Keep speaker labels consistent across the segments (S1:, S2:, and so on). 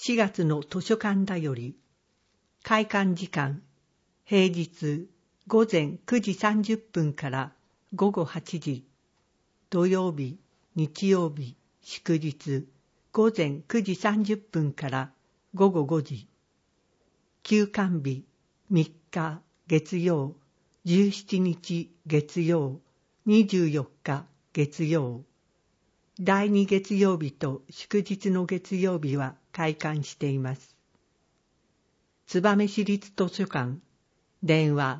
S1: 4月の図書館だより、開館時間、平日午前9時30分から午後8時、土曜日、日曜日、祝日、午前9時30分から午後5時、休館日、3日月曜、17日月曜、24日月曜、第2月曜日と祝日の月曜日は開館しています。燕市立図書館、電話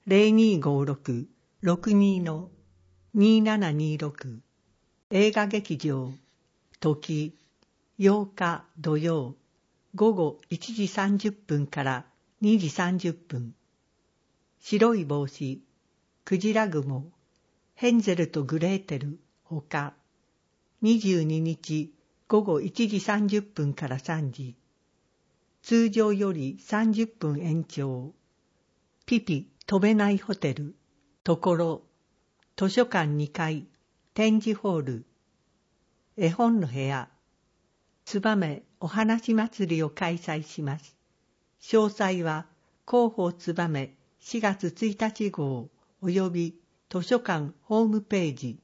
S1: 0256-62-2726、映画劇場、時8日土曜、午後1時30分から2時30分、白い帽子、クジラ雲、ヘンゼルとグレーテルほか、22日午後1時30分から3時、通常より30分延長、ピピ飛べないホテル、ところ、図書館2階、展示ホール、絵本の部屋、燕お話祭りを開催します。詳細は広報燕4月1日号および図書館ホームページ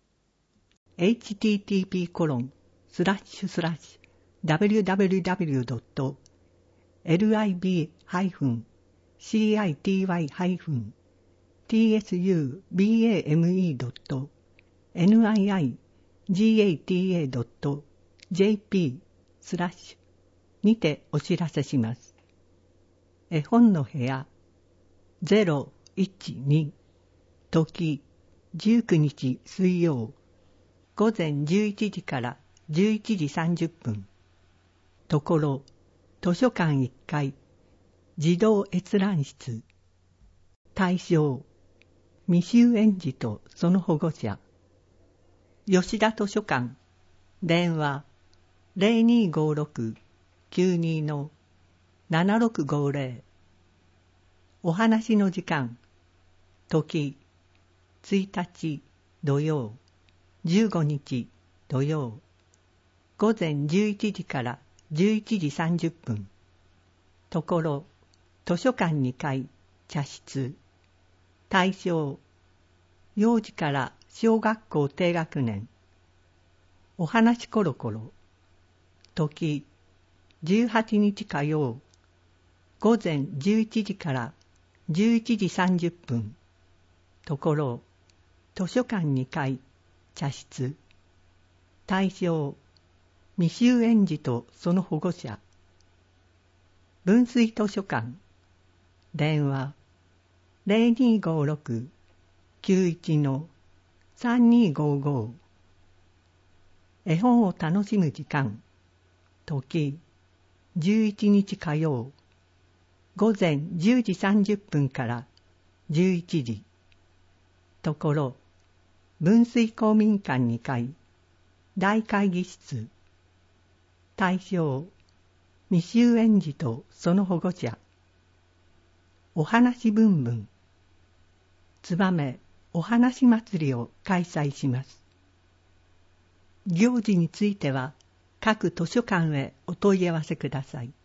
S1: http://www.lib-city-niigata.jp/ にてお知らせします。絵本の部屋012時19日水曜午前11時から11時30分、ところ図書館1階児童閲覧室、対象未就園児とその保護者、吉田図書館、電話0256-92-7650、お話の時間、時1日土曜、15日土曜、午前11時から11時30分、ところ図書館2階茶室、対象幼児から小学校低学年、お話コロコロ、時18日火曜、午前11時から11時30分、ところ図書館2階茶室、対象未就園児とその保護者、分水図書館、電話0256-91-3255、絵本を楽しむ時間、時11日火曜、午前10時30分から11時、ところ分水公民館2階大会議室、対象未就園児とその保護者、お話ぶんぶん、燕お話祭りを開催します。行事については各図書館へお問い合わせください。